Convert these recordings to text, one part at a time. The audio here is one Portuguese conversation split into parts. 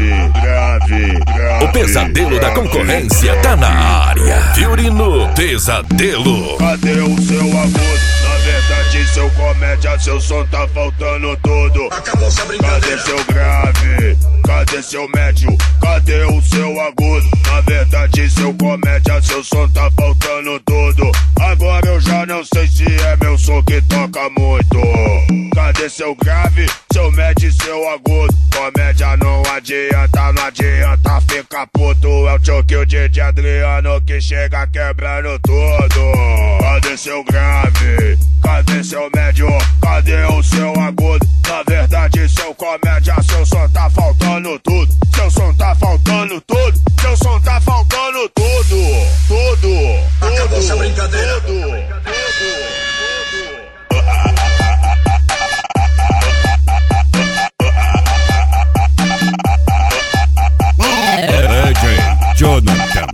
O pesadelo da concorrência tá na área. Fiorino Pesadelo. Cadê o seu agudo? Na verdade, seu comédia, seu som tá faltando tudo. Acabou-se a brincadeira. Cadê seu grave? Cadê seu médio? Cadê o seu agudo? Na verdade, seu comédia, seu som tá faltando tudo. Agora eu já não sei se é meu som que toca muito. Cadê seu grave? Seu médio e seu agudo? Comédia não adianta, não adianta ficar puto. É o choque de Adriano que chega quebrando tudo. Cadê seu grave? Cadê seu médio? Cadê o seu agudo? Na verdade, seu comédia, seu som tá faltando tudo. Seu som tá faltando tudo. Seu som tá faltando tudo. Tudo. Acabou-se a brincadeira. Jonathan.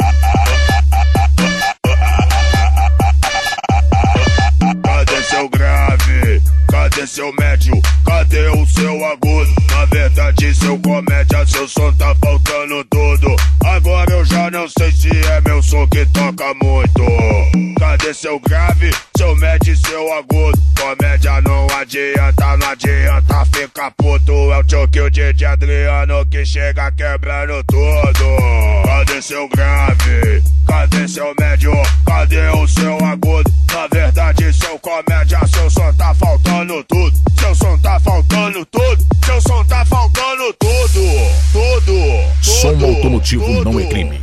Cadê seu grave? Cadê seu médio? Cadê o seu agudo? Na verdade, seu comédia, seu som tá faltando tudo. Agora eu já não sei se é meu som que toca muito. Cadê seu grave? Seu médio e seu agudo? Comédia não adianta, não adianta ficar puto. É o choque de Adriano que chega quebrando tudo. Cadê seu grave? Cadê seu médio? Cadê o seu agudo? Na verdade, seu comédia, seu som tá faltando tudo. Seu som tá faltando tudo. Seu som tá faltando tudo. Tudo. Som automotivo não é crime.